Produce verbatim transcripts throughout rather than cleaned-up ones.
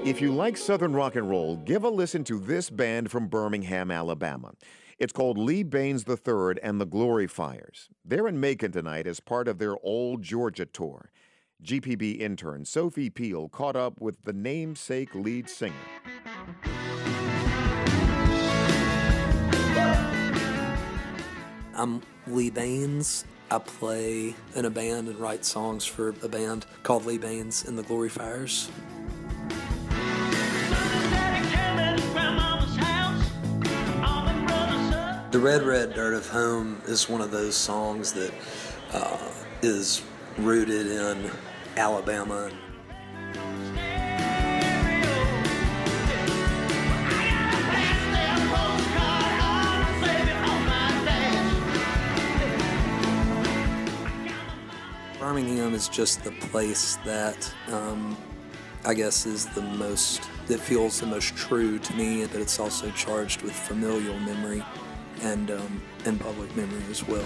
If you like Southern rock and roll, give a listen to this band from Birmingham, Alabama. It's called Lee Baines the third and the Glorifiers. They're in Macon tonight as part of their Old Georgia tour. G P B intern Sophie Peel caught up with the namesake lead singer. I'm Lee Baines. I play in a band and write songs for a band called Lee Baines and the Glorifiers. The Red, Red Dirt of Home is one of those songs that uh, is rooted in Alabama. Birmingham is just the place that um, I guess is the most, that feels the most true to me, but it's also charged with familial memory and um, and public memory as well.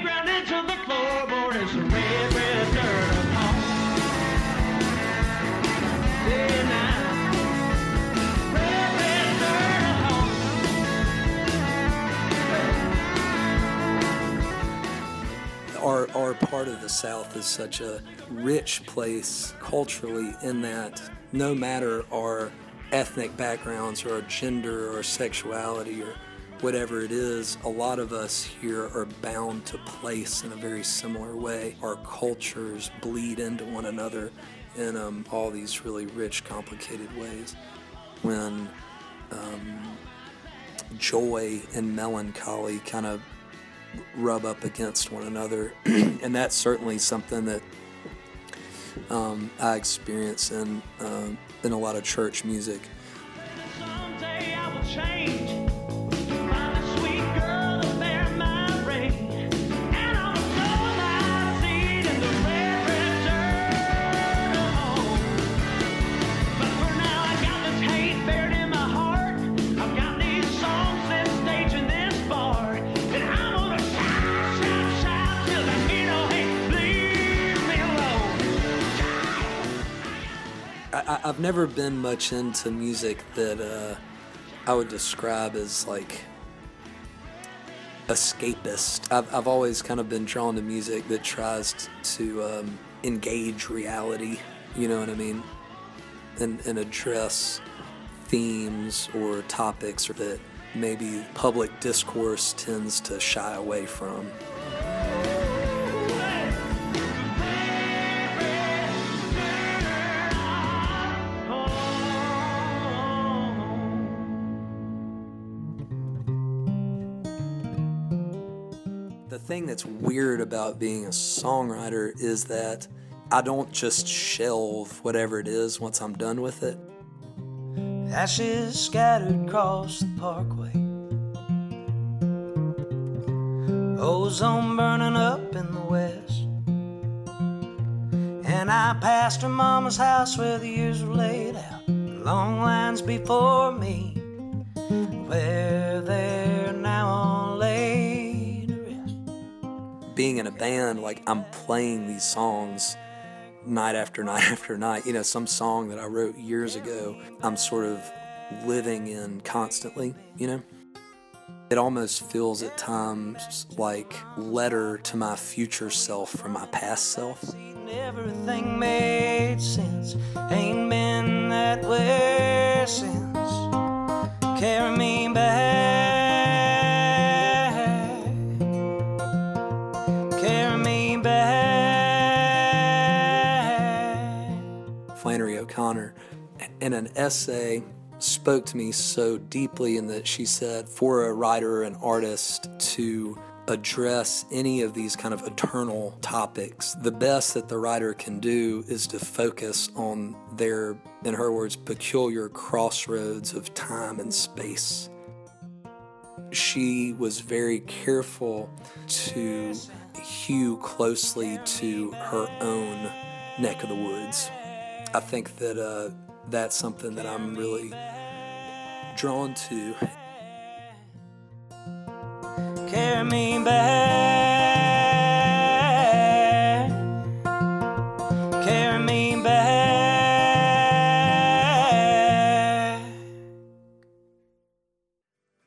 Our, our part of the South is such a rich place culturally in that no matter our ethnic backgrounds or our gender or sexuality or whatever it is, a lot of us here are bound to place in a very similar way. Our cultures bleed into one another in um, all these really rich, complicated ways. When um, joy and melancholy kind of rub up against one another, and that's certainly something that um, I experience in um, in a lot of church music. Someday I will change. Find a sweet girl to bear my ring, and I'll sow my seed in the red, red dirt of home. But for now, I got this hate buried in my heart. I've got these songs that stage in this bar, and I'm gonna shout, shout, shout till I hear no hate. Leave me alone. I, I've never been much into music that uh, I would describe as like escapist. I've, I've always kind of been drawn to music that tries t- to um, engage reality, you know what I mean, and, and address themes or topics that maybe public discourse tends to shy away from. The thing that's weird about being a songwriter is that I don't just shelve whatever it is once I'm done with it. Ashes scattered across the parkway, ozone burning up in the west, and I passed her mama's house where the years were laid out, long lines before me, where they're now all laid to rest. Being in a band, like I'm playing these songs night after night after night. You know, some song that I wrote years ago, I'm sort of living in constantly, you know? It almost feels at times like letter to my future self from my past self. Everything made sense, ain't been that way since. Carry me back, carry me back. Flannery O'Connor, in an essay, spoke to me so deeply in that she said for a writer or an artist to address any of these kind of eternal topics, the best that the writer can do is to focus on their, in her words, peculiar crossroads of time and space. She was very careful to hew closely to her own neck of the woods. I think that uh, that's something that I'm really drawn to. Carry me back, carry me back.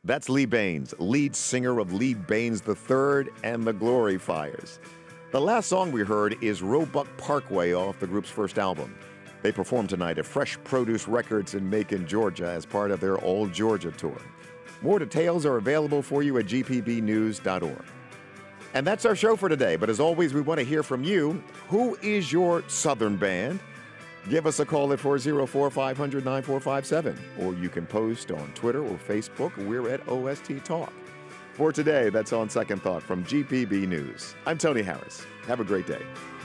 That's Lee Baines, lead singer of Lee Baines the third and the Glory Fires. The last song we heard is Roebuck Parkway off the group's first album. They perform tonight at Fresh Produce Records in Macon, Georgia as part of their Old Georgia tour. More details are available for you at g p b news dot org. And that's our show for today. But as always, we want to hear from you. Who is your Southern band? Give us a call at four oh four, five hundred, nine four five seven. Or you can post on Twitter or Facebook. We're at O S T Talk. For today, that's On Second Thought from G P B News. I'm Tony Harris. Have a great day.